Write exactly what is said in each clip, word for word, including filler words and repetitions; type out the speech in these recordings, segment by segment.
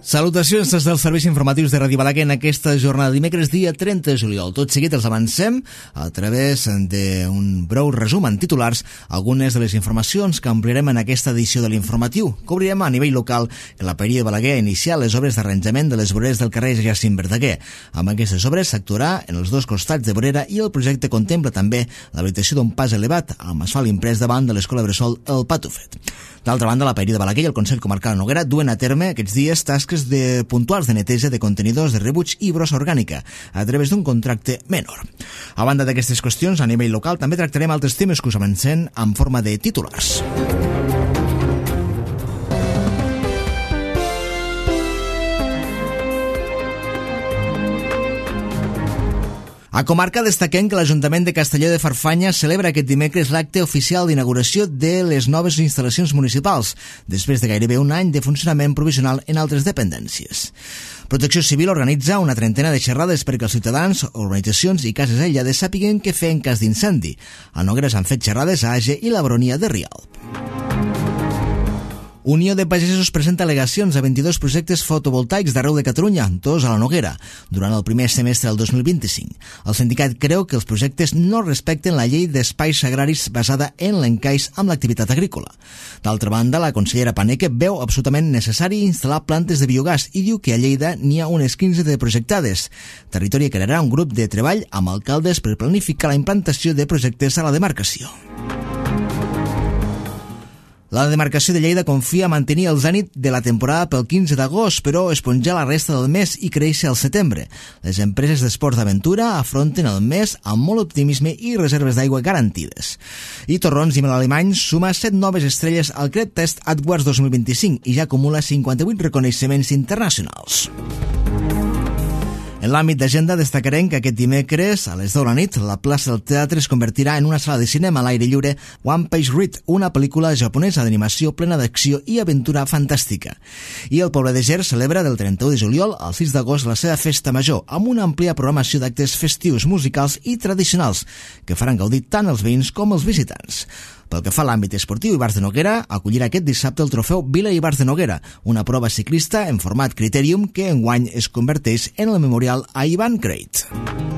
Salutacions des dels serveis informatius de Ràdio Balaguer en aquesta jornada dimecres dia trenta de juliol. Tot seguit els avancem a través d'un breu resum en titulars algunes de les informacions que ampliarem en aquesta edició de l'informatiu. Cobrirem a nivell local que la Paeria de Balaguer ha iniciat les obres d'arranjament de les voreres del carrer Jacint Verdaguer. Amb aquestes obres s'actuarà en els dos costats de vorera i el projecte contempla també l'habilitació d'un pas elevat amb asfalt imprès davant de l'escola bressol El Patufet. D'altra banda, la Paeria de Balaguer i el Consell Comarcal de Noguera duen a terme aquests dies tasques de puntuals de neteja de contenidors de rebuig i brossa orgànica a través d'un contracte menor. A banda d'aquestes qüestions, a nivell local també tractarem altres temes que us avancem en forma de titulars. A comarca destaquem que l'Ajuntament de Castelló de Farfanya celebra aquest dimecres l'acte oficial d'inauguració de les noves instal·lacions municipals, després de gairebé un any de funcionament provisional en altres dependències. Protecció Civil organitza una trentena de xerrades perquè els ciutadans, organitzacions i cases aïllades sàpiguen què fer en cas d'incendi. A Noguera s'han fet xerrades a Age i la Baronia de Rialb. Unió de Pagesos presenta al·legacions a vint-i-dos projectes fotovoltaics d'arreu de Catalunya, dos a la Noguera, durant el primer semestre del dos mil vint-i-cinc. El sindicat creu que els projectes no respecten la llei d'espais agraris basada en l'encaix amb l'activitat agrícola. D'altra banda, la consellera Paneque veu absolutament necessari instal·lar plantes de biogàs i diu que a Lleida n'hi ha unes quinze de projectades. Territori crearà un grup de treball amb alcaldes per planificar la implantació de projectes a la demarcació. La demarcació de Lleida confia a mantenir el zènit de la temporada pel quinze d'agost, però esponjar la resta del mes i créixer al setembre. Les empreses d'esports d'aventura afronten el mes amb molt optimisme i reserves d'aigua garantides. I Torrons i Alemany suma set noves estrelles al Cred Test AdWords dos mil vint-i-cinc i ja acumula cinquanta-vuit reconeixements internacionals. En l'àmbit d'agenda destacarem que aquest dimecres a les deu de la nit la plaça del teatre es convertirà en una sala de cinema a l'aire lliure One Page Read, una pel·lícula japonesa d'animació plena d'acció i aventura fantàstica. I el Poble de Ger celebra del trenta-u de juliol al sis d'agost la seva festa major amb una àmplia programació d'actes festius, musicals i tradicionals que faran gaudir tant els veïns com els visitants. Pel que fa a l'àmbit esportiu, Ibars de Noguera acollirà aquest dissabte el trofeu Vila Ibars de Noguera, una prova ciclista en format Criterium que enguany es converteix en el memorial a Ivan Creit.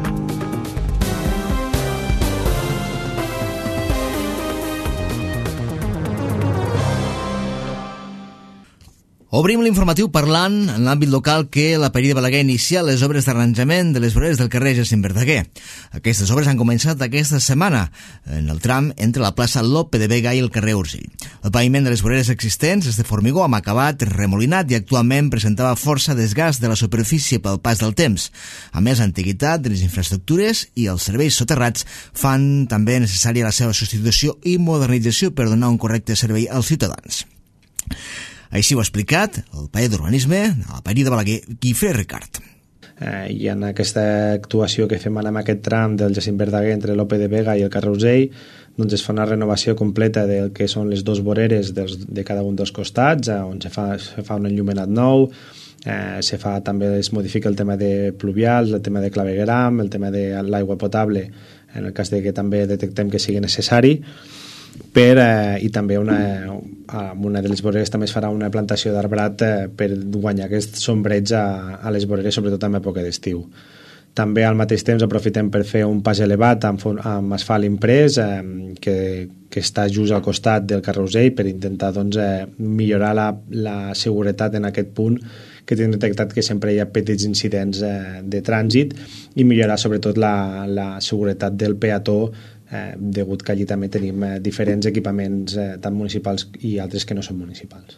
Obrim l'informatiu parlant en l'àmbit local que la Paeria de Balaguer ha iniciat les obres d'arranjament de les voreres del carrer Jacint Verdaguer. Aquestes obres han començat aquesta setmana en el tram entre la plaça Lope de Vega i el carrer Urgell. El paviment de les voreres existents és de formigó amb acabat remolinat i actualment presentava força desgast de la superfície pel pas del temps. A més, l'antiguitat de les infraestructures i els serveis soterrats fan també necessària la seva substitució i modernització per donar un correcte servei als ciutadans. Així ho ha explicat el paller d'urbanisme a la Paeria de Balaguer, Guifré Ricard. Eh, I en aquesta actuació que fem en aquest tram del Jacint Verdaguer entre Lope de Vega i el carrer Urgell, doncs es fa una renovació completa del que són les dues voreres dels, de cada un dels costats, on se fa, se fa un enllumenat nou, eh, se fa també es modifica el tema de pluvials, el tema de clavegueram, el tema de l'aigua potable, en el cas de que també detectem que sigui necessari, per, eh, i també una, amb una de les voreres també es farà una plantació d'arbrat eh, per guanyar aquest sombreig a, a les voreres, sobretot en època d'estiu. També al mateix temps aprofitem per fer un pas elevat amb, amb asfalt imprès eh, que, que està just al costat del carrer Urgell per intentar doncs, eh, millorar la, la seguretat en aquest punt que tenim detectat que sempre hi ha petits incidents eh, de trànsit i millorar sobretot la, la seguretat del peató eh, degut que allí també tenim eh, diferents equipaments eh, tant municipals i altres que no són municipals.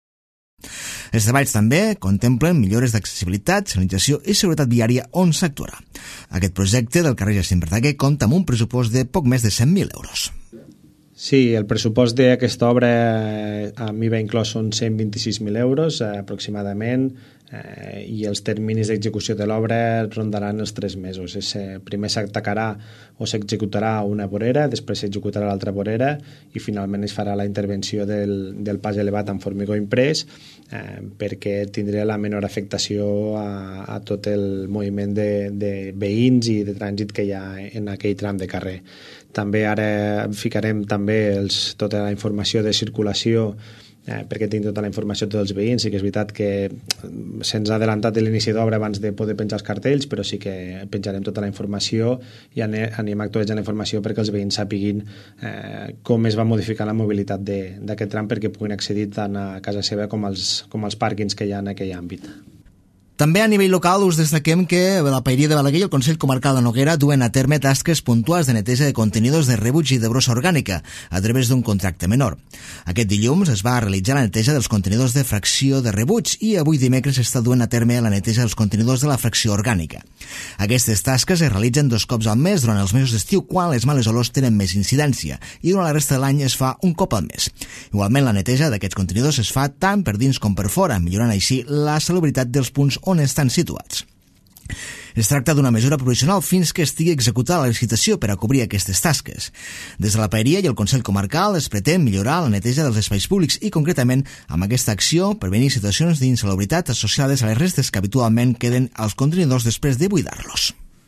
Els treballs també contemplen millores d'accessibilitat, senyalització i seguretat viària on s'actuarà. Aquest projecte del carrer Jacint Verdaguer compta amb un pressupost de poc més de cent mil euros. Sí, el pressupost d'aquesta obra a mi va inclòs són cent vint-i-sis mil euros eh, aproximadament eh, i els terminis d'execució de l'obra rondaran els tres mesos. És, eh, primer s'atacarà o s'executarà una vorera, després s'executarà l'altra vorera i finalment es farà la intervenció del, del pas elevat amb formigó imprès eh, perquè tindrà la menor afectació a, a tot el moviment de, de veïns i de trànsit que hi ha en aquell tram de carrer. També ara ficarem també els, tota la informació de circulació eh, perquè tinc tota la informació de tots els veïns. Sí que és veritat que se'ns ha adelantat l'inici d'obra abans de poder penjar els cartells, però sí que penjarem tota la informació i anem actualitzant la informació perquè els veïns sàpiguin eh, com es va modificar la mobilitat d'aquest tram perquè puguin accedir tant a casa seva com als, com als pàrquings que hi ha en aquell àmbit. També a nivell local us destaquem que la Paeria de Balaguer i el Consell Comarcal de Noguera duen a terme tasques puntuals de neteja de contenidors de rebuig i de brossa orgànica a través d'un contracte menor. Aquest dilluns es va realitzar la neteja dels contenidors de fracció de rebuig i avui dimecres s'està duent a terme la neteja dels contenidors de la fracció orgànica. Aquestes tasques es realitzen dos cops al mes durant els mesos d'estiu quan les males olors tenen més incidència i durant la resta de l'any es fa un cop al mes. Igualment la neteja d'aquests contenidors es fa tant per dins com per fora, millorant així la salubritat dels punts on estan situats. Es tracta d'una mesura provisional fins que estigui executada la licitació per a cobrir aquestes tasques. Des de la Paeria i el Consell Comarcal es pretén millorar la neteja dels espais públics i, concretament, amb aquesta acció, prevenir situacions d'insalubritat associades a les restes que habitualment queden als contenidors després de buidar-los.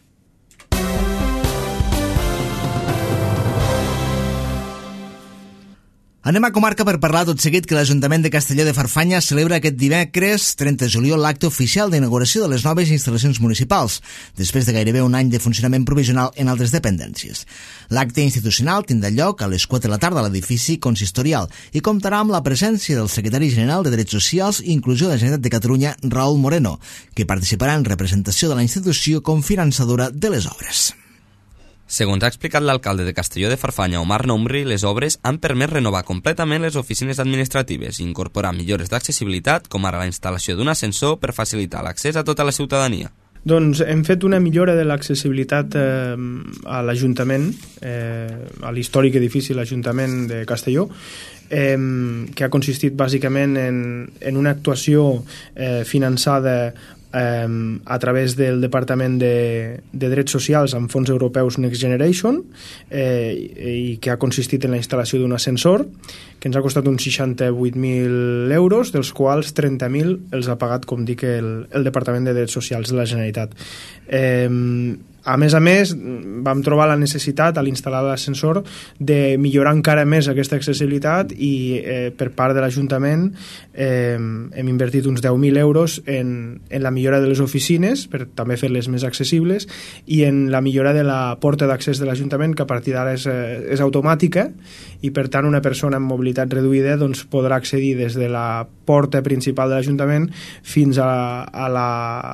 Anem a comarca per parlar tot seguit que l'Ajuntament de Castelló de Farfanya celebra aquest dimecres trenta de juliol l'acte oficial d'inauguració de les noves instal·lacions municipals, després de gairebé un any de funcionament provisional en altres dependències. L'acte institucional tindrà lloc a les quatre de la tarda a l'edifici consistorial i comptarà amb la presència del secretari general de Drets Socials i Inclusió de la Generalitat de Catalunya, Raúl Moreno, que participarà en representació de la institució com finançadora de les obres. Segons ha explicat l'alcalde de Castelló de Farfanya, Omar Nomri, les obres han permès renovar completament les oficines administratives i incorporar millores d'accessibilitat, com ara la instal·lació d'un ascensor per facilitar l'accés a tota la ciutadania. Doncs hem fet una millora de l'accessibilitat eh, a l'Ajuntament, eh, a l'històric edifici de l'Ajuntament de Castelló, eh, que ha consistit bàsicament en, en una actuació eh, finançada eh, a través del Departament de, de Drets Socials amb fons europeus Next Generation eh, i que ha consistit en la instal·lació d'un ascensor que ens ha costat uns seixanta-vuit mil euros, dels quals trenta mil els ha pagat, com dic, el, el Departament de Drets Socials de la Generalitat. Eh, A més a més, vam trobar la necessitat a l'instal·lar l'ascensor de millorar encara més aquesta accessibilitat i eh, per part de l'Ajuntament eh, hem invertit uns deu mil euros en, en la millora de les oficines per també fer-les més accessibles i en la millora de la porta d'accés de l'Ajuntament, que a partir d'ara és, és automàtica i per tant una persona amb mobilitat reduïda doncs, podrà accedir des de la porta principal de l'Ajuntament fins a, a la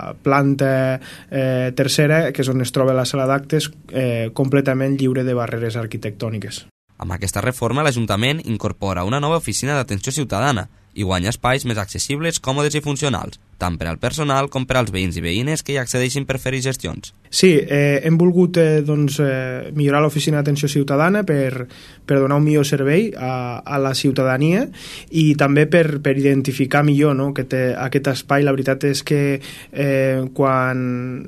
planta eh, tercera, que és on es troba la sala d'actes, eh, completament lliure de barreres arquitectòniques. Amb aquesta reforma, l'Ajuntament incorpora una nova oficina d'atenció ciutadana i guanya espais més accessibles, còmodes i funcionals, tant per al personal com per als veïns i veïnes que hi accedeixin per fer gestions. Sí, eh, hem volgut eh, doncs, eh, millorar l'oficina d'atenció ciutadana per, per donar un millor servei a, a la ciutadania i també per, per identificar millor, no, aquest, aquest espai. La veritat és que eh, quan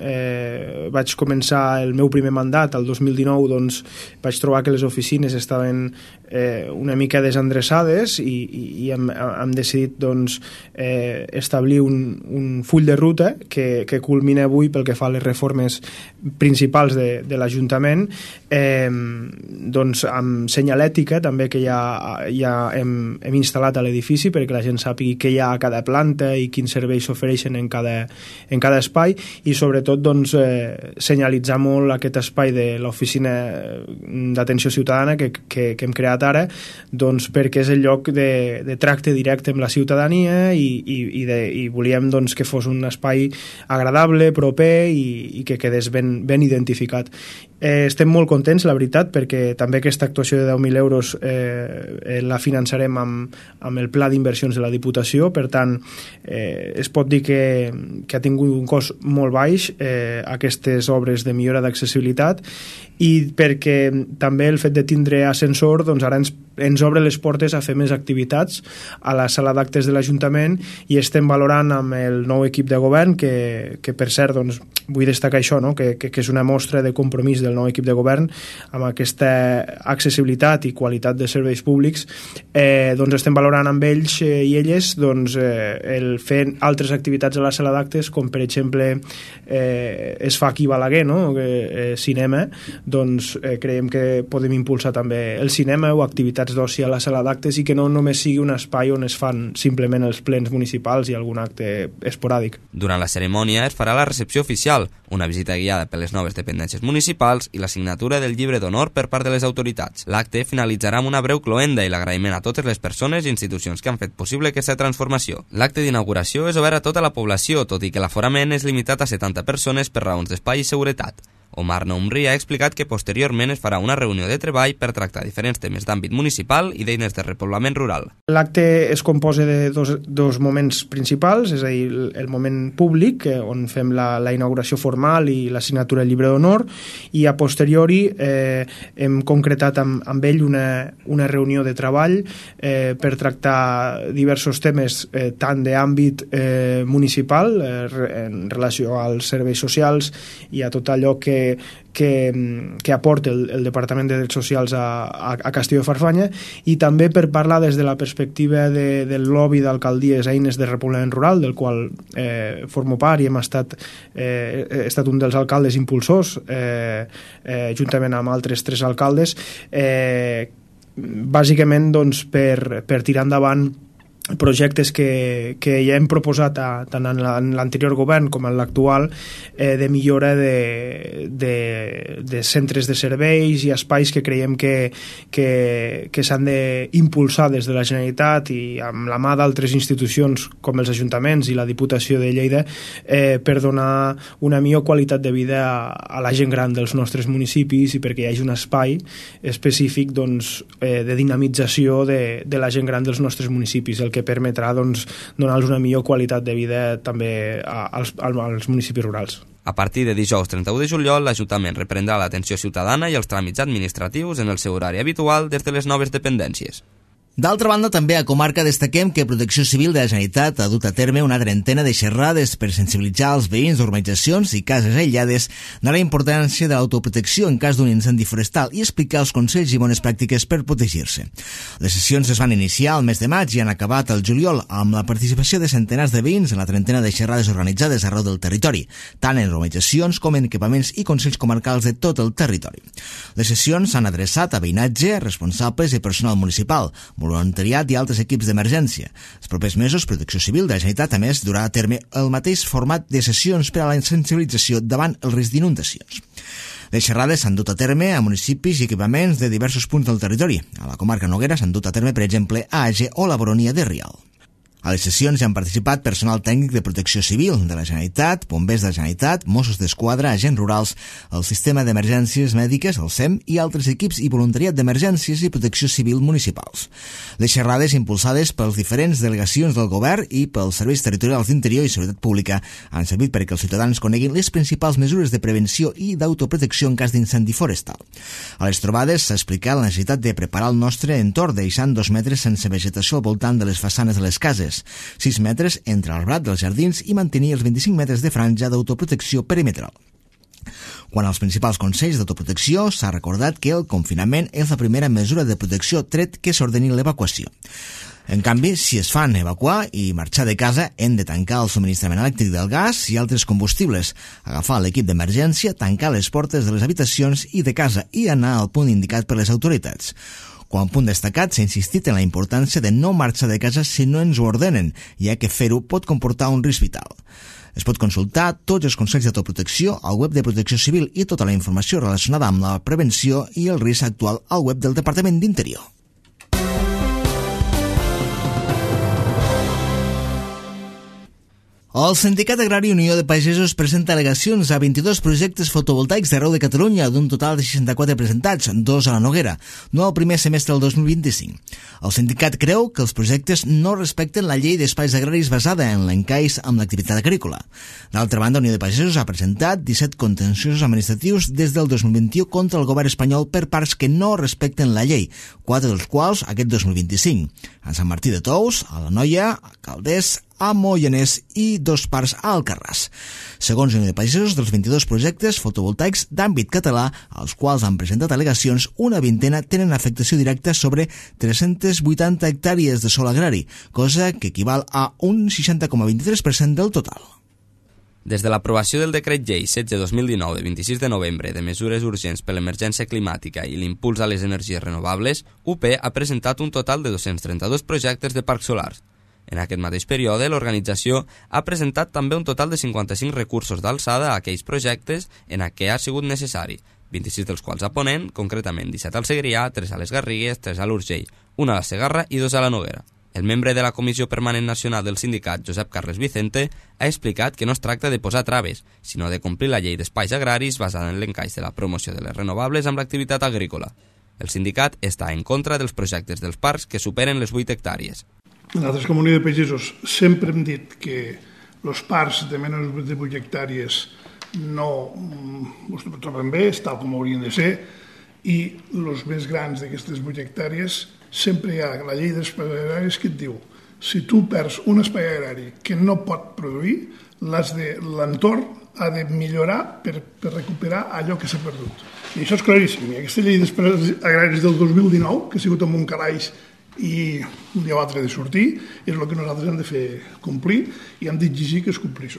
eh, vaig començar el meu primer mandat, el dos mil dinou, doncs, vaig trobar que les oficines estaven eh, una mica desendreçades i, i, i hem, hem decidit doncs, eh, establir un, un full de ruta que, que culmina avui pel que fa a les reformes principals de, de l'Ajuntament, eh, doncs amb senyalètica també que ja, ja hem, hem instal·lat a l'edifici perquè la gent sàpigui què hi ha a cada planta i quins serveis s'ofereixen en cada, en cada espai i sobretot doncs, eh, senyalitzar molt aquest espai de l'oficina d'atenció ciutadana que, que, que hem creat ara, doncs, perquè és el lloc de, de tracte directe amb la ciutadania i, i, i, de, i volíem doncs, que fos un espai agradable, proper i, i que quedés ben, ben identificat. Eh, estem molt contents, la veritat, perquè també aquesta actuació de deu mil euros eh, la finançarem amb, amb el pla d'inversions de la Diputació, per tant eh, es pot dir que, que ha tingut un cost molt baix eh, aquestes obres de millora d'accessibilitat i perquè també el fet de tindre ascensor doncs ara ens, ens obre les portes a fer més activitats a la sala d'actes de l'Ajuntament i estem valorant amb el nou equip de govern que, que per cert doncs, vull destacar això, no? que, que, que és una mostra de compromís del el nou equip de govern, amb aquesta accessibilitat i qualitat de serveis públics, eh, doncs estem valorant amb ells eh, i elles doncs, eh, el fer altres activitats a la sala d'actes, com per exemple eh, es fa aquí a Balaguer, no? eh, cinema, doncs eh, creiem que podem impulsar també el cinema o activitats d'oci a la sala d'actes i que no només sigui un espai on es fan simplement els plens municipals i algun acte esporàdic. Durant la cerimònia es farà la recepció oficial, una visita guiada per les noves dependències municipals i la signatura del llibre d'honor per part de les autoritats. L'acte finalitzarà amb una breu cloenda i l'agraïment a totes les persones i institucions que han fet possible aquesta transformació. L'acte d'inauguració és obert a tota la població, tot i que l'aforament és limitat a setanta persones per raons d'espai i seguretat. Omar Noumri ha explicat que posteriorment es farà una reunió de treball per tractar diferents temes d'àmbit municipal i d'eines de repoblament rural. L'acte es composa de dos, dos moments principals, és a dir, el moment públic, on fem la, la inauguració formal i la signatura del llibre d'honor, i a posteriori eh, hem concretat amb, amb ell una, una reunió de treball eh, per tractar diversos temes eh, tant d'àmbit eh, municipal eh, en relació als serveis socials i a tot allò que Que, que aporta el, el Departament de Drets Socials a, a, a Castelló de Farfanya, i també per parlar des de la perspectiva de, del lobby d'alcaldies Eines de Repoblament Rural, del qual eh, formo part i hem estat, eh, he estat un dels alcaldes impulsors eh, eh, juntament amb altres tres alcaldes, eh, bàsicament doncs, per, per tirar endavant projectes que, que ja hem proposat a, tant en l'anterior govern com en l'actual eh, de millora de, de, de centres de serveis i espais que creiem que, que, que s'han d'impulsar des de la Generalitat i amb la mà d'altres institucions com els ajuntaments i la Diputació de Lleida eh, per donar una millor qualitat de vida a, a la gent gran dels nostres municipis i perquè hi hagi un espai específic doncs, eh, de dinamització de, de la gent gran dels nostres municipis, el que permetrà doncs, donar-los una millor qualitat de vida també als, als municipis rurals. A partir de dijous trenta-u de juliol, l'Ajuntament reprendrà l'atenció ciutadana i els tràmits administratius en el seu horari habitual des de les noves dependències. D'altra banda, també a comarca destaquem que Protecció Civil de la Generalitat ha dut a terme una trentena de xerrades per sensibilitzar els veïns d'urbanitzacions i cases aïllades de la importància de l'autoprotecció en cas d'un incendi forestal i explicar els consells i bones pràctiques per protegir-se. Les sessions es van iniciar al mes de maig i han acabat al juliol amb la participació de centenars de veïns en la trentena de xerrades organitzades arreu del territori, tant en urbanitzacions com en equipaments i consells comarcals de tot el territori. Les sessions s'han adreçat a veïnatge, responsables i personal municipal, voluntariat i altres equips d'emergència. Els propers mesos, Protecció Civil de la Generalitat, a més, durà a terme el mateix format de sessions per a la sensibilització davant el risc d'inundacions. Les xerrades s'han dut a terme a municipis i equipaments de diversos punts del territori. A la comarca Noguera s'han dut a terme, per exemple, a Age o la Baronia de Rialb. A les sessions hi han participat personal tècnic de Protecció Civil de la Generalitat, bombers de la Generalitat, Mossos d'Esquadra, agents rurals, el Sistema d'Emergències Mèdiques, el S E M, i altres equips i voluntariat d'emergències i protecció civil municipals. Les xerrades impulsades pels diferents delegacions del govern i pels serveis territorials d'Interior i Seguretat Pública han servit perquè els ciutadans coneguin les principals mesures de prevenció i d'autoprotecció en cas d'incendi forestal. A les trobades s'ha explicat la necessitat de preparar el nostre entorn deixant dos metres sense vegetació al voltant de les façanes de les cases, sis metres entre el brat dels jardins i mantenir els vint-i-cinc metres de franja d'autoprotecció perimetral. Quant als principals consells d'autoprotecció, s'ha recordat que el confinament és la primera mesura de protecció tret que s'ordeni l'evacuació. En canvi, si es fan evacuar i marxar de casa, hem de tancar el subministrament elèctric del gas i altres combustibles, agafar l'equip d'emergència, tancar les portes de les habitacions i de casa i anar al punt indicat per les autoritats. Com a punt destacat, s'ha insistit en la importància de no marxar de casa si no ens ho ordenen, ja que fer-ho pot comportar un risc vital. Es pot consultar tots els consells d'autoprotecció al web de Protecció Civil i tota la informació relacionada amb la prevenció i el risc actual al web del Departament d'Interior. El Sindicat Agrari Unió de Pagesos presenta al·legacions a vint-i-dos projectes fotovoltaics d'arreu de Catalunya, d'un total de seixanta-quatre presentats, dos a la Noguera, no al primer semestre del dos mil vint-i-cinc. El sindicat creu que els projectes no respecten la llei d'espais agraris basada en l'encaix amb l'activitat agrícola. D'altra banda, Unió de Pagesos ha presentat disset contenciosos administratius des del dos mil vint-i-u contra el govern espanyol per parts que no respecten la llei, quatre dels quals aquest dos mil vint-i-cinc. A Sant Martí de Tous, a la Noia, a Calders, a Moianès i dos parcs a Alcarràs. Segons Unió de Pagesos, dels vint-i-dos projectes fotovoltaics d'àmbit català, als quals han presentat al·legacions, una vintena tenen afectació directa sobre tres-centes vuitanta hectàrees de sòl agrari, cosa que equival a un seixanta coma vint-i-tres per cent del total. Des de l'aprovació del decret llei setze dos mil dinou de vint-i-sis de novembre de mesures urgents per l'emergència climàtica i l'impuls a les energies renovables, U P ha presentat un total de dos-cents trenta-dos projectes de parcs solars. En aquest mateix període, l'organització ha presentat també un total de cinquanta-cinc recursos d'alçada a aquells projectes en què ha sigut necessari, vint-i-sis dels quals a Ponent, concretament disset al Segrià, tres a les Garrigues, tres a l'Urgell, una a la Segarra i dos a la Noguera. El membre de la Comissió Permanent Nacional del Sindicat, Josep Carles Vicente, ha explicat que no es tracta de posar traves, sinó de complir la llei d'espais agraris basada en l'encaix de la promoció de les renovables amb l'activitat agrícola. El sindicat està en contra dels projectes dels parcs que superen les vuit hectàrees. Nosaltres, com a Unió de Pagesos, sempre hem dit que els parcs de menys de vuit hectàrees no us troben bé, tal com haurien de ser, i els més grans d'aquestes vuit hectàrees sempre hi ha la llei d'espais agraris que et diu si tu perds un espai agrari que no pot produir, l'entorn ha de millorar per, per recuperar allò que s'ha perdut. I això és claríssim. I aquesta llei d'espais agraris del dos mil dinou, que ha sigut amb un calaix i un dia o altre de sortir, és el que nosaltres hem de fer complir i hem d'exigir que es complís.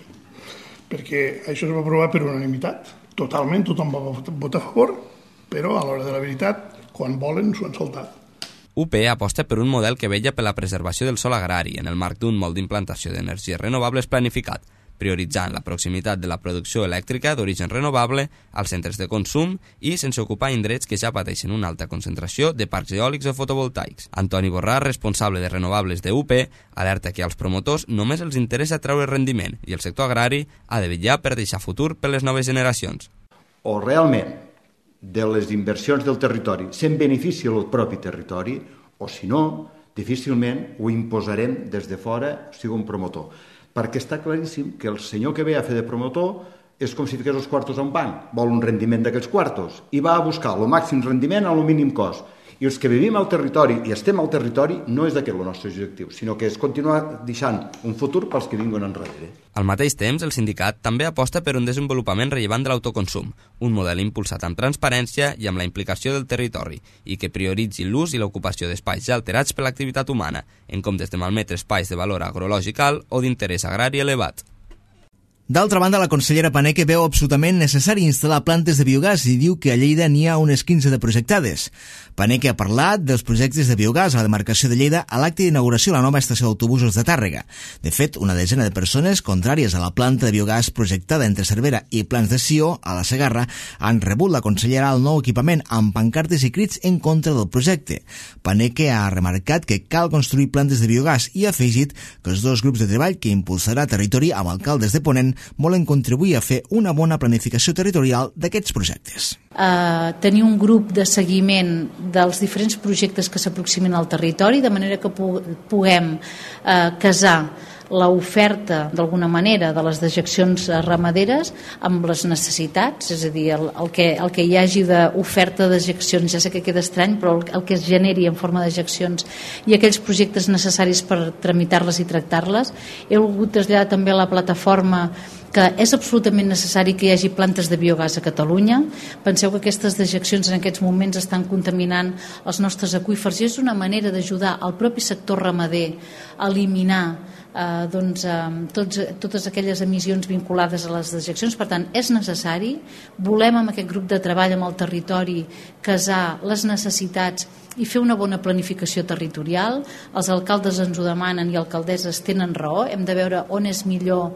Perquè això es va aprovar per unanimitat, totalment, tothom va votar a favor, però a l'hora de la veritat, quan volen, s'ho han saltat. U P aposta per un model que vetlla per la preservació del sòl agrari en el marc d'un molt d'implantació d'energies renovables planificat, prioritzant la proximitat de la producció elèctrica d'origen renovable als centres de consum i sense ocupar indrets que ja pateixen una alta concentració de parcs eòlics o fotovoltaics. Antoni Borràs, responsable de renovables de U P, alerta que als promotors només els interessa treure rendiment i el sector agrari ha de vetllar per deixar futur per les noves generacions. O realment de les inversions del territori se'n beneficia el propi territori, o si no, difícilment ho imposarem des de fora, o sigui un promotor. Perquè està claríssim que el senyor que ve a fer de promotor és com si fiqués els quartos a un banc, vol un rendiment d'aquests quartos i va a buscar el màxim rendiment a el mínim cost. I els que vivim al territori i estem al territori no és d'aquest el nostre objectiu, sinó que és continuar deixant un futur pels que vinguen enrere. Al mateix temps, el sindicat també aposta per un desenvolupament rellevant de l'autoconsum, un model impulsat amb transparència i amb la implicació del territori, i que prioritzi l'ús i l'ocupació d'espais ja alterats per l'activitat humana, en comptes de malmetre espais de valor agrològic alt o d'interès agrari elevat. D'altra banda, la consellera Paneque veu absolutament necessari instal·lar plantes de biogàs i diu que a Lleida n'hi ha unes quinze de projectades. Paneque ha parlat dels projectes de biogàs a la demarcació de Lleida a l'acte d'inauguració de la nova estació d'autobusos de Tàrrega. De fet, una desena de persones contràries a la planta de biogàs projectada entre Cervera i Plans de Sió, a la Segarra, han rebut la consellera al nou equipament amb pancartes i crits en contra del projecte. Paneque ha remarcat que cal construir plantes de biogàs i ha afegit que els dos grups de treball que impulsarà Territori amb alcaldes de Ponent volen contribuir a fer una bona planificació territorial d'aquests projectes. Uh, tenir un grup de seguiment dels diferents projectes que s'aproximen al territori, de manera que pu puguem uh, casar l'oferta, d'alguna manera, de les dejeccions ramaderes amb les necessitats, és a dir, el, el, que, el que hi hagi d'oferta de dejeccions, ja sé que queda estrany, però el, el que es generi en forma de dejeccions i aquells projectes necessaris per tramitar-les i tractar-les. He volgut traslladar també a la plataforma que és absolutament necessari que hi hagi plantes de biogàs a Catalunya. Penseu que aquestes dejeccions en aquests moments estan contaminant els nostres aqüífers i és una manera d'ajudar al propi sector ramader a eliminar eh, doncs, eh, tots, totes aquelles emissions vinculades a les dejeccions. Per tant, és necessari. Volem amb aquest grup de treball amb el territori casar les necessitats i fer una bona planificació territorial. Els alcaldes ens ho demanen i alcaldesses tenen raó. Hem de veure on és millor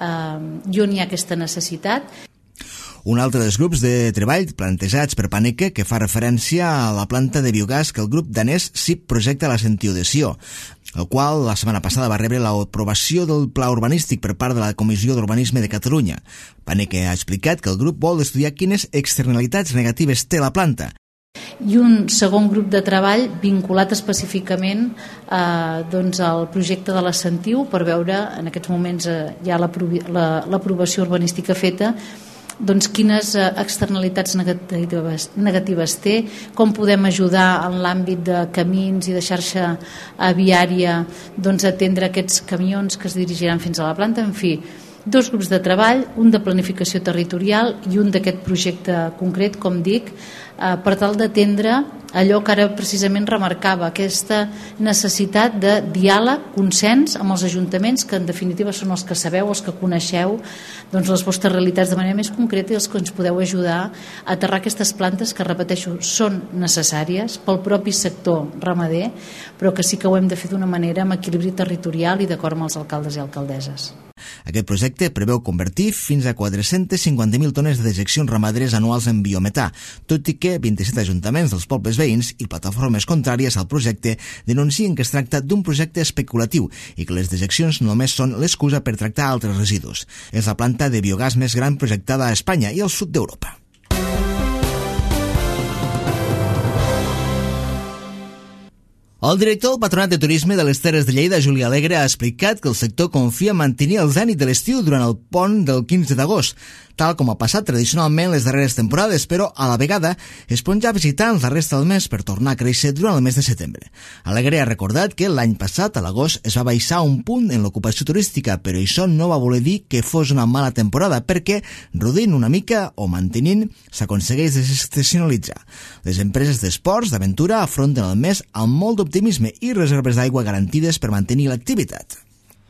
eh, i on hi ha aquesta necessitat. Un altre dels grups de treball plantejats per Paneque que fa referència a la planta de biogàs que el grup danès S I P projecta a la Sentiu de Sió, el qual la setmana passada va rebre l'aprovació del pla urbanístic per part de la Comissió d'Urbanisme de Catalunya. Paneque ha explicat que el grup vol estudiar quines externalitats negatives té la planta. I un segon grup de treball vinculat específicament eh, doncs al projecte de la Sentiu per veure, en aquests moments eh, hi ha l'aprovació urbanística feta, doncs, quines externalitats negatives, negatives té, com podem ajudar en l'àmbit de camins i de xarxa viària, doncs, atendre aquests camions que es dirigiran fins a la planta. En fi, dos grups de treball, un de planificació territorial i un d'aquest projecte concret, com dic, per tal d'atendre allò que ara precisament remarcava, aquesta necessitat de diàleg, consens amb els ajuntaments, que en definitiva són els que sabeu, els que coneixeu doncs, les vostres realitats de manera més concreta i els que ens podeu ajudar a aterrar aquestes plantes que, repeteixo, són necessàries pel propi sector ramader, però que sí que ho hem de fer d'una manera amb equilibri territorial i d'acord amb els alcaldes i alcaldesses. Aquest projecte preveu convertir fins a quatre-centes cinquanta mil tones de dejeccions ramaderes anuals en biometà, tot i que vint-i-set ajuntaments dels pobles veïns i plataformes contràries al projecte denuncien que es tracta d'un projecte especulatiu i que les dejeccions només són l'excusa per tractar altres residus. És la planta de biogàs més gran projectada a Espanya i al sud d'Europa. El director del Patronat de Turisme de les Terres de Lleida, Juli Alegre, ha explicat que el sector confia en mantenir el zènit de l'estiu durant el pont del quinze d'agost, tal com ha passat tradicionalment les darreres temporades, però a la vegada es pon ja visitants la resta del mes per tornar a créixer durant el mes de setembre. Alegre ha recordat que l'any passat, a l'agost, es va baixar un punt en l'ocupació turística, però això no va voler dir que fos una mala temporada, perquè, rodint una mica o mantenint, s'aconsegueix desestacionalitzar. Les empreses d'esports, d'aventura, afronten el mes amb molt d'optimisme i reserves d'aigua garantides per mantenir l'activitat.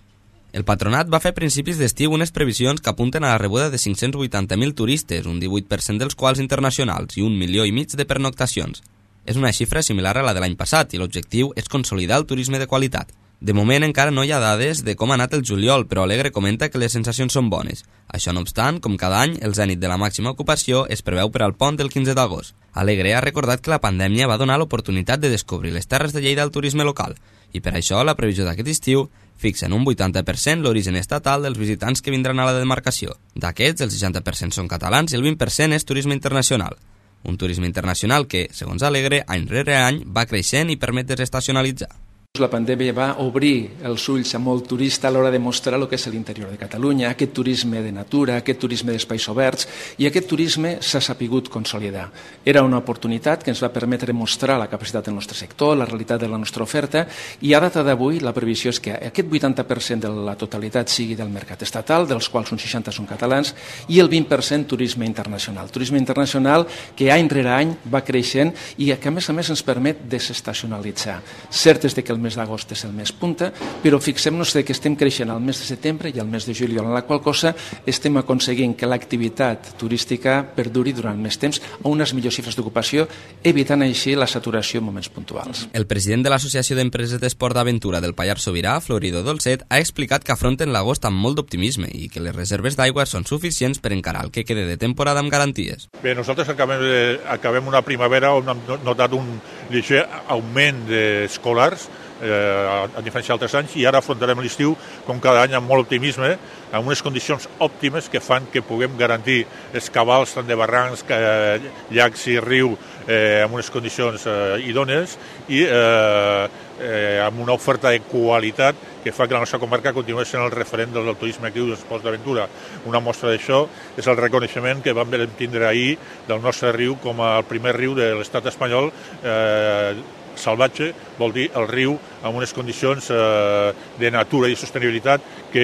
El patronat va fer a principis d'estiu unes previsions que apunten a la rebuda de cinc-cents vuitanta mil turistes, un divuit per cent dels quals internacionals i un milió i mig de pernoctacions. És una xifra similar a la de l'any passat i l'objectiu és consolidar el turisme de qualitat. De moment encara no hi ha dades de com ha anat el juliol, però Alegre comenta que les sensacions són bones. Això no obstant, com cada any, el zènit de la màxima ocupació es preveu per al pont del quinze d'agost. Alegre ha recordat que la pandèmia va donar l'oportunitat de descobrir les terres de Lleida al turisme local i per això la previsió d'aquest estiu fixa en un vuitanta per cent l'origen estatal dels visitants que vindran a la demarcació. D'aquests, el seixanta per cent són catalans i el vint per cent és turisme internacional. Un turisme internacional que, segons Alegre, any rere any va creixent i permet desestacionalitzar. La pandèmia va obrir els ulls a molt turista a l'hora de mostrar el que és l'interior de Catalunya, aquest turisme de natura, aquest turisme d'espais oberts, i aquest turisme s'ha sapigut consolidar. Era una oportunitat que ens va permetre mostrar la capacitat del nostre sector, la realitat de la nostra oferta, i a data d'avui la previsió és que aquest vuitanta per cent de la totalitat sigui del mercat estatal, dels quals un seixanta són catalans, i el vint per cent turisme internacional. Turisme internacional que any rere any va creixent i que a més a més ens permet desestacionalitzar. Cert és que el mes d'agost és el mes punta, però fixem-nos que estem creixent al mes de setembre i al mes de juliol, en la qual cosa estem aconseguint que l'activitat turística perduri durant més temps a unes millors xifres d'ocupació, evitant així la saturació en moments puntuals. El president de l'Associació d'Empreses d'Esport d'Aventura del Pallars Sobirà, Florido Dolcet, ha explicat que afronten l'agost amb molt d'optimisme i que les reserves d'aigua són suficients per encarar el que quede de temporada amb garanties. Bé, nosaltres acabem, de, acabem una primavera on hem notat un lleuger augment d'escolars Eh, a, a diferència d'altres anys, i ara afrontarem l'estiu com cada any amb molt optimisme, amb unes condicions òptimes que fan que puguem garantir els cabals tant de barrancs, eh, llacs i riu eh, amb unes condicions eh, idònies i eh, eh, amb una oferta de qualitat que fa que la nostra comarca continuï sent el referent del turisme actiu i dels esports d'aventura. Una mostra d'això és el reconeixement que vam tindre ahir del nostre riu com el primer riu de l'estat espanyol eh, salvatge, vol dir el riu amb unes condicions eh, de natura i sostenibilitat que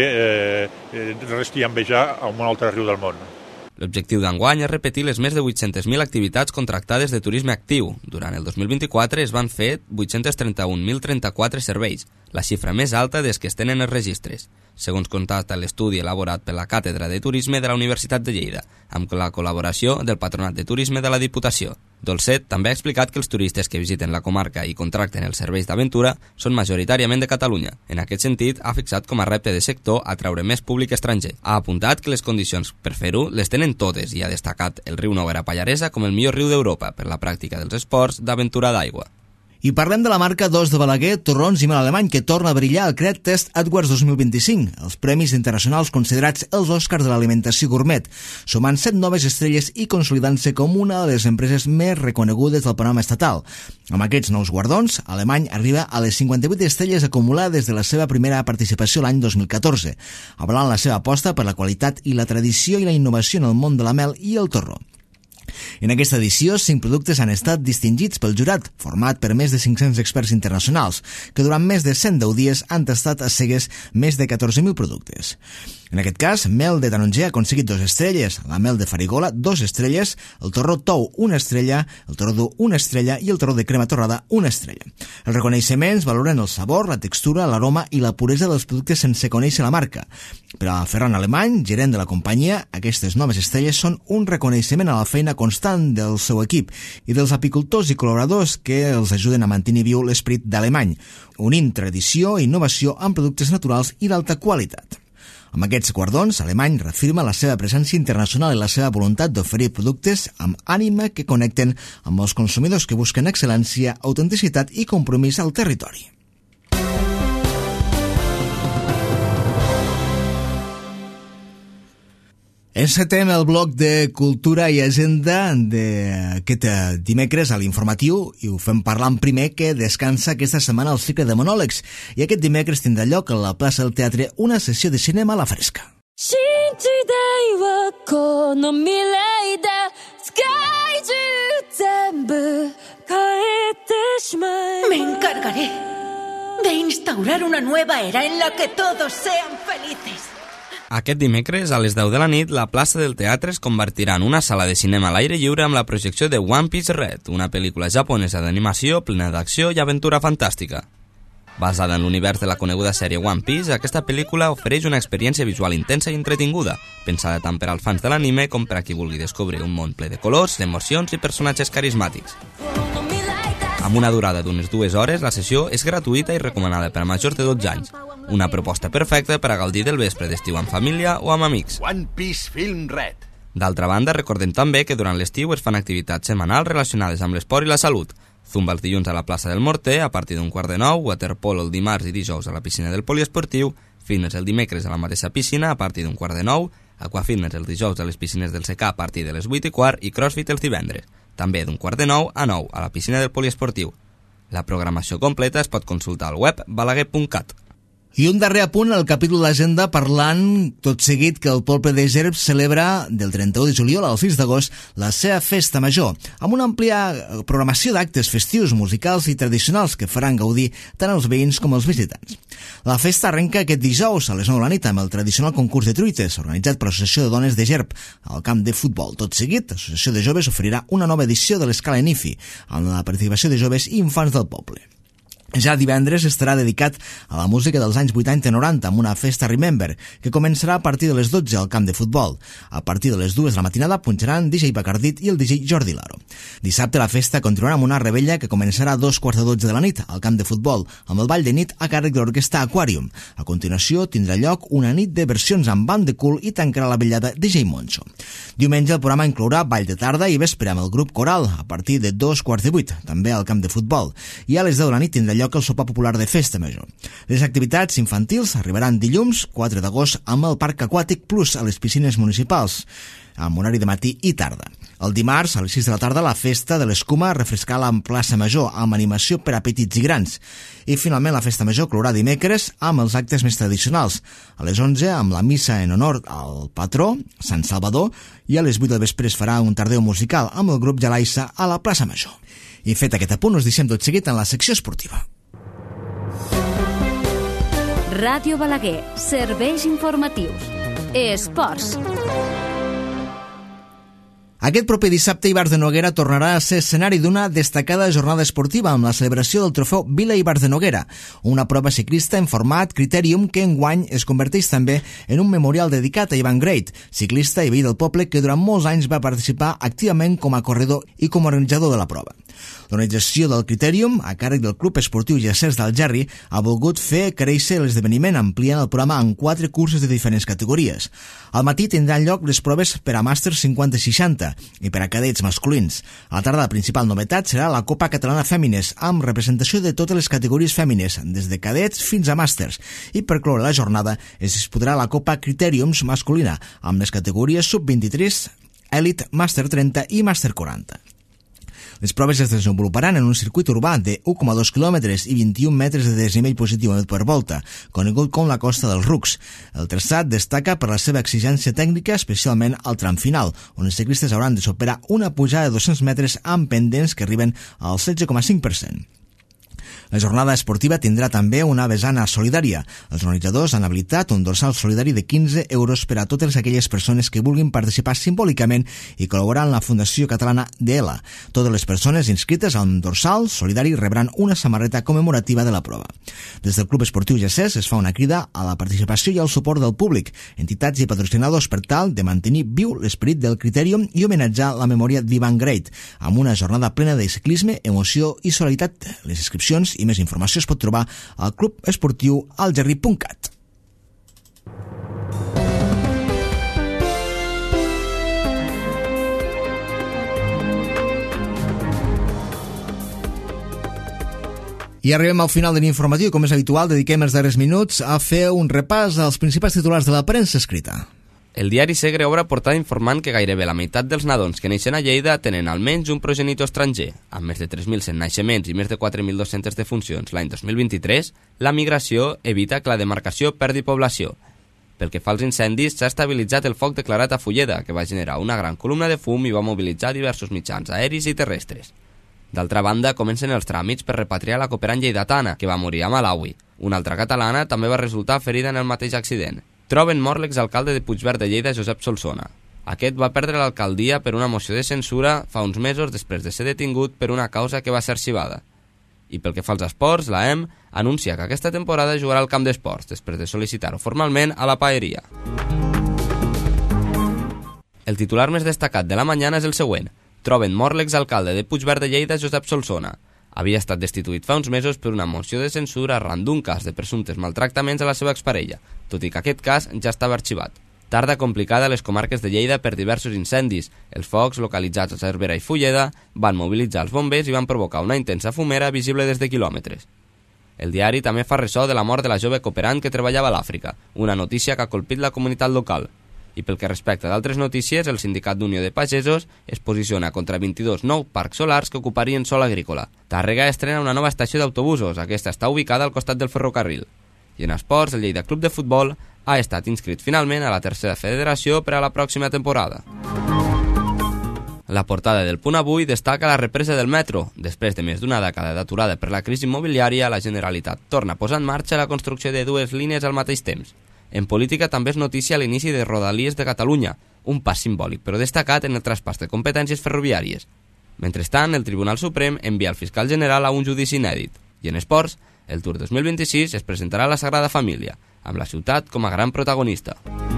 eh, resti a envejar a un altre riu del món. L'objectiu d'enguany és repetir les més de vuit-centes mil activitats contractades de turisme actiu. Durant el dos mil vint-i-quatre es van fer vuit-cents trenta-un mil trenta-quatre serveis, la xifra més alta des que es tenen els registres, segons constata l'estudi elaborat per la Càtedra de Turisme de la Universitat de Lleida, amb la col·laboració del Patronat de Turisme de la Diputació. Dolcet també ha explicat que els turistes que visiten la comarca i contracten els serveis d'aventura són majoritàriament de Catalunya. En aquest sentit, ha fixat com a repte de sector atraure més públic estranger. Ha apuntat que les condicions per fer-ho les tenen totes i ha destacat el riu Noguera Pallaresa com el millor riu d'Europa per la pràctica dels esports d'aventura d'aigua. I parlem de la marca dos de Balaguer, torrons i mel alemany, que torna a brillar al Cred Test Edwards dos mil vint-i-cinc, els premis internacionals considerats els Oscars de l'alimentació gourmet, sumant set noves estrelles i consolidant-se com una de les empreses més reconegudes del panorama estatal. Amb aquests nous guardons, Alemany arriba a les cinquanta-vuit estrelles acumulades des de la seva primera participació l'any dos mil catorze, avalant la seva aposta per la qualitat i la tradició i la innovació en el món de la mel i el torró. En aquesta edició, cinc productes han estat distingits pel jurat, format per més de cinc-cents experts internacionals, que durant més de cent deu dies han tastat a cegues més de catorze mil productes. En aquest cas, mel de taronger ha aconseguit dues estrelles, la mel de farigola, dues estrelles, el torró tou, una estrella, el torró dur, una estrella i el torró de crema torrada, una estrella. Els reconeixements valoren el sabor, la textura, l'aroma i la puresa dels productes sense conèixer la marca. Per a Ferran Alemany, gerent de la companyia, aquestes noves estrelles són un reconeixement a la feina constant del seu equip i dels apicultors i col·laboradors que els ajuden a mantenir viu l'esperit d'Alemany, unint tradició i innovació amb productes naturals i d'alta qualitat. Amb aquests guardons, Alemany reafirma la seva presència internacional i la seva voluntat d'oferir productes amb ànima que connecten amb els consumidors que busquen excel·lència, autenticitat i compromís al territori. Encetem el bloc de cultura i agenda d'aquest dimecres a l'informatiu i ho fem parlant primer que descansa aquesta setmana el cicle de monòlegs i aquest dimecres tindrà lloc a la plaça del Teatre una sessió de cinema a la fresca. Me encargaré de instaurar una nueva era en la que todos sean felices. Aquest dimecres, a les deu de la nit, la plaça del teatre es convertirà en una sala de cinema a l'aire lliure amb la projecció de One Piece Red, una pel·lícula japonesa d'animació plena d'acció i aventura fantàstica. Basada en l'univers de la coneguda sèrie One Piece, aquesta pel·lícula ofereix una experiència visual intensa i entretinguda, pensada tant per als fans de l'anime com per a qui vulgui descobrir un món ple de colors, emocions i personatges carismàtics. Amb una durada d'unes dues hores, la sessió és gratuïta i recomanada per a majors de dotze anys. Una proposta perfecta per a gaudir del vespre d'estiu amb família o amb amics. One Piece Film Red. D'altra banda, recordem també que durant l'estiu es fan activitats setmanals relacionades amb l'esport i la salut. Zumba els dilluns a la plaça del Morter a partir d'un quart de nou, waterpolo el dimarts i dijous a la piscina del poliesportiu, fitness el dimecres a la mateixa piscina a partir d'un quart de nou, aquafitness els dijous a les piscines del secà a partir de les vuit i quart i crossfit els divendres, també d'un quart de nou a nou a la piscina del poliesportiu. La programació completa es pot consultar al web balaguer punt cat. I un darrer apunt al capítol d'agenda parlant tot seguit que el poble de Gerb celebra del trenta-u de juliol al sis d'agost la seva festa major, amb una àmplia programació d'actes festius, musicals i tradicionals que faran gaudir tant els veïns com els visitants. La festa arrenca aquest dijous a les nou de la nit amb el tradicional concurs de truites organitzat per l'Associació de Dones de Gerb al camp de futbol. Tot seguit, l'Associació de Joves oferirà una nova edició de l'Escala N I F I amb la participació de joves i infants del poble. Ja divendres estarà dedicat a la música dels anys vuitanta i noranta amb una festa Remember, que començarà a partir de les dotze al camp de futbol. A partir de les dues de la matinada punxaran D J Bacardit i el D J Jordi Laro. Dissabte la festa continuarà amb una rebella que començarà a dos quarts de dotze de la nit al camp de futbol, amb el ball de nit a càrrec de l'orquestra Aquarium. A continuació tindrà lloc una nit de versions amb band de cul i tancarà la vetllada D J Moncho. Diumenge el programa inclourà ball de tarda i vespre amb el grup coral a partir de dos quarts de vuit, també al camp de futbol. I a les deu de la nit tindrà lloc el sopar popular de festa major. Les activitats infantils arribaran dilluns quatre d'agost amb el parc aquàtic plus a les piscines municipals, amb horari de matí i tarda. El dimarts, a les sis de la tarda, la festa de l'escuma refrescarà la plaça major amb animació per a petits i grans. I finalment la festa major clourà dimecres amb els actes més tradicionals. A les onze amb la missa en honor al patró, Sant Salvador, i a les vuit del vespre es farà un tardeu musical amb el grup Jalaissa a la plaça major. I fet aquest apunt, us deixem tot seguit en la secció esportiva. Ràdio Balaguer, serveis informatius. Esports. Aquest proper dissabte, Ivars de Noguera tornarà a ser escenari d'una destacada jornada esportiva amb la celebració del trofeu Vila Ivars de Noguera, una prova ciclista en format Criterium que enguany es converteix també en un memorial dedicat a Ivan Greit, ciclista i veí del poble que durant molts anys va participar activament com a corredor i com a organitzador de la prova. L'organització del Critèrium, a càrrec del Club Esportiu Jacers d'Algerri, ha volgut fer créixer l'esdeveniment ampliant el programa en quatre curses de diferents categories. Al matí tindran lloc les proves per a màsters cinquanta seixanta i per a cadets masculins. A la tarda la principal novetat serà la Copa Catalana Fèmines, amb representació de totes les categories fèmines, des de cadets fins a màsters. I per cloure la jornada es disputarà la Copa Critèriums masculina, amb les categories sub vint-i-tres, Elite, Màster trenta i Màster quaranta. Les proves es desenvoluparan en un circuit urbà de u coma dos quilòmetres i vint-i-un metres de desnivell positiu per volta, conegut com la Costa dels Rucs. El traçat destaca per la seva exigència tècnica, especialment al tram final, on els ciclistes hauran de superar una pujada de dos-cents metres amb pendents que arriben al setze coma cinc per cent. La jornada esportiva tindrà també una vessana solidària. Els organitzadors han habilitat un dorsal solidari de quinze euros per a totes aquelles persones que vulguin participar simbòlicament i col·laborar en la Fundació Catalana d'E L A. Totes les persones inscrites al dorsal solidari rebran una samarreta commemorativa de la prova. Des del Club Esportiu Jacers es fa una crida a la participació i al suport del públic, entitats i patrocinadors per tal de mantenir viu l'esperit del Critèrium i homenatjar la memòria d'Ivan Greit, amb una jornada plena de ciclisme, emoció i solidaritat. Les inscripcions i més informació es pot trobar al club esportiu algerri punt cat. I arribem al final de l'informatiu. Com és habitual, dediquem els darrers minuts a fer un repàs als principals titulars de la premsa escrita. El diari Segre obre portada informant que gairebé la meitat dels nadons que neixen a Lleida tenen almenys un progenitor estranger. Amb més de tres mil cent naixements i més de quatre mil dos-centes defuncions l'any dos mil vint-i-tres, la migració evita que la demarcació perdi població. Pel que fa als incendis, s'ha estabilitzat el foc declarat a Fulleda, que va generar una gran columna de fum i va mobilitzar diversos mitjans aeris i terrestres. D'altra banda, comencen els tràmits per repatriar la cooperant lleidatana, que va morir a Malawi. Una altra catalana també va resultar ferida en el mateix accident. Troben mort l'exalcalde de Puigverd de Lleida, Josep Solsona. Aquest va perdre l'alcaldia per una moció de censura fa uns mesos després de ser detingut per una causa que va ser arxivada. I pel que fa als esports, la E M anuncia que aquesta temporada jugarà al camp d'esports, després de sol·licitar-ho formalment a la Paeria. El titular més destacat de la mañana és el següent. Troben mort l'exalcalde de Puigverd de Lleida, Josep Solsona. Havia estat destituït fa uns mesos per una moció de censura arran d'un cas de presumptes maltractaments a la seva exparella, tot i que aquest cas ja estava arxivat. Tarda complicada a les comarques de Lleida per diversos incendis. Els focs, localitzats a Cervera i Fulleda, van mobilitzar els bombers i van provocar una intensa fumera visible des de quilòmetres. El diari també fa ressò de la mort de la jove cooperant que treballava a l'Àfrica, una notícia que ha colpit la comunitat local. I pel que respecta d'altres notícies, el Sindicat d'Unió de Pagesos es posiciona contra vint-i-dos nous parcs solars que ocuparien sòl agrícola. Tàrrega estrena una nova estació d'autobusos, aquesta està ubicada al costat del ferrocarril. I en esports, el Lleida Club de Futbol ha estat inscrit finalment a la tercera federació per a la pròxima temporada. La portada del Punt Avui destaca la represa del metro. Després de més d'una dècada d'aturada per la crisi immobiliària, la Generalitat torna a posar en marxa la construcció de dues línies al mateix temps. En política també és notícia l'inici de Rodalies de Catalunya, un pas simbòlic però destacat en el traspàs de competències ferroviàries. Mentrestant, el Tribunal Suprem envia el fiscal general a un judici inèdit. I en esports, el Tour dos mil vint-i-sis es presentarà a la Sagrada Família, amb la ciutat com a gran protagonista.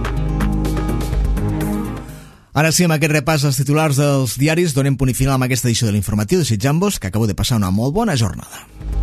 Ara sí, amb aquest repàs als titulars dels diaris, donem punt i final amb aquesta edició de l'informatiu, desitjant-vos que acabeu de passar una molt bona jornada.